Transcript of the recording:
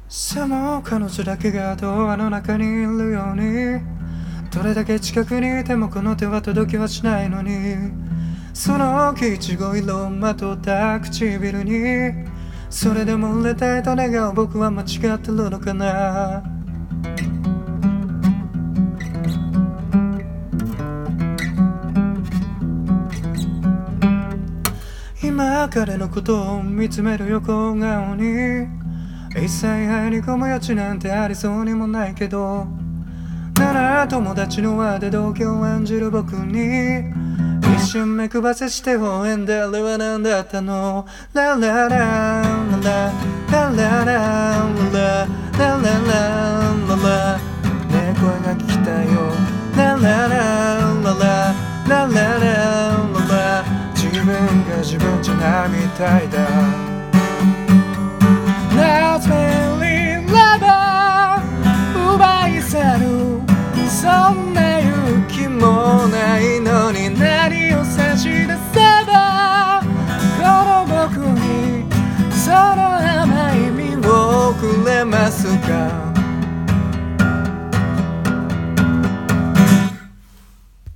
さも彼女だけがドアの中にいるように、どれだけ近くにいてもこの手は届きはしないのに、そのいちご色をまとった唇に、それでも触れたいと願う僕は間違ってるのかな。今彼のことを見つめる横顔に、一切入り込む余地なんてありそうにもないけど、なら友達の輪で同居を演じる僕に一瞬目くばせして微笑んで、あれは何だったの。ララララララララララララララ、ねえ声が聞きたいよ。ラララララララララ、自分が自分じゃないみたいだ。ラズベリーラバー奪い去る、そんな勇気もないのに何を差し出せばこの僕にその甘い実をくれますか。